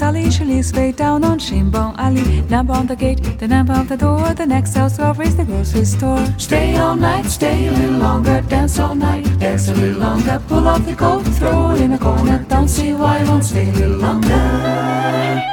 Sally, she lives way down on Shinbong Alley. Number on the gate, the number of the door. The next house over is the grocery store. Stay all night, stay a little longer. Dance all night, dance a little longer. Pull off your coat, throw it in a corner. Don't see why I won't stay a little longer.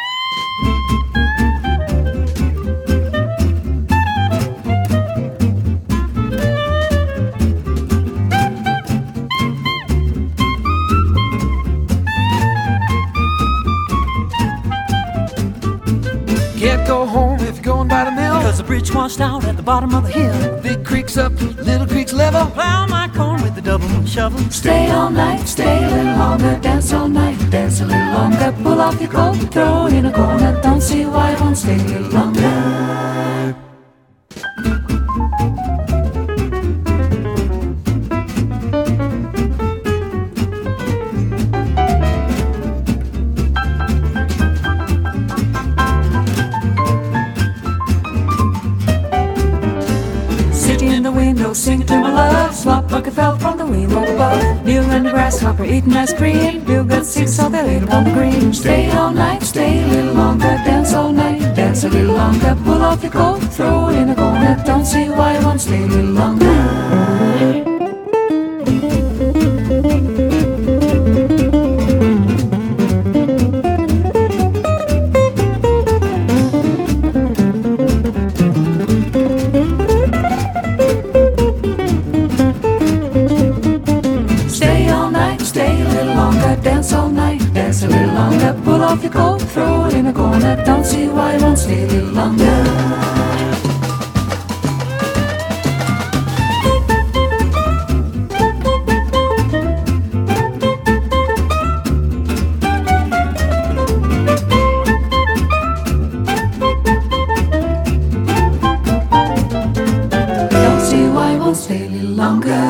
Can't go home if you're going by the mill, 'cause the bridge washed out at the bottom of the hill. big creek's up, little creek's level. Plow my corn with the double shovel. Stay all night, stay a little longer. Dance all night, dance a little longer. Pull off your coat, throw it in a corner. Don't see why I won't stay a little longer. Sitting in the window, singing to my love. Swap bucket fell from the window above. Neil and the grasshopper eating ice cream. Bill got sick, so they laid upon the green. Stay all night, stay a little longer. Dance all night, dance a little longer. Pull off your coat, throw it in a corner. Don't see why I won't stay a little longer. Stay a little longer, dance all night, dance a little longer. Pull off your coat, throw it in a corner. Don't see why I won't stay a little longer. Don't see why I won't stay a little longer.